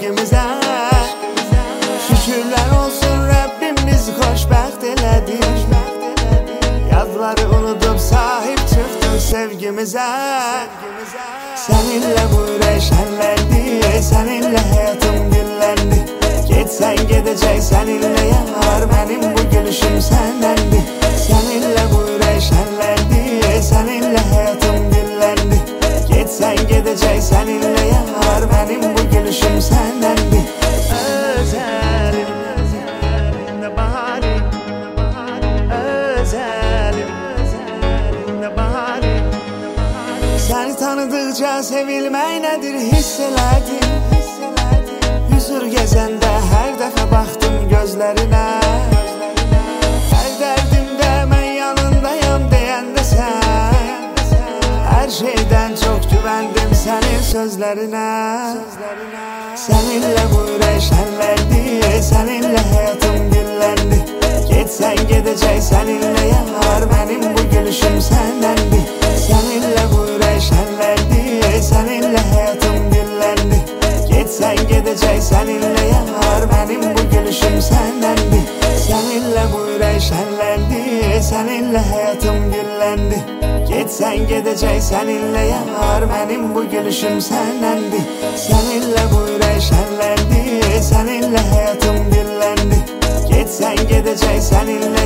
sevgimizə. Şükürlər olsun Rəbbim bizi xoşbəxt elədi. Yadları unudub sahib çıxdın sevgimizə. Səninlə bu ürək şənləndi, səninlə həyatım dilləndi. Getsən gedəcək səninlə yanar, mənim bu gülüşüm səndəndir. Səninlə bu ürək şənləndi, səninlə həyatım dilləndi. Getsən gedəcək səninlə yanar, mənim bu gülüşüm səndəndir. Özəlim, nə baharim, özəlim, nə baharim. Səni tanıdıqca sevilmək nədir hiss elədim. Hüzur gəzəndə hər dəfə baxdım gözlərinə. Hər dərdimdə mən yanındayam deyəndə sən. Hər şeydən çox güvəndim sənin sözlərinə. Səninlə bu ürək şənləndi, səninlə həyatım dilləndi. Getsən gedəcək səninlə yanar, mənim bu gülüşüm səndəndir. Səninlə bu ürək şənləndi, səninlə həyatım dilləndi. Getsən gedəcək səninlə yanar, mənim bu gülüşüm səndəndir. Səninlə bu ürək şənləndi, səninlə həyatım dilləndi. Getsən gedəcək səninlə yanar, mənim bu gülüşüm səndəndir. Səninlə bu ürək şənləndi, səninlə həyatım dilləndi. Getsən gedəcək səninlə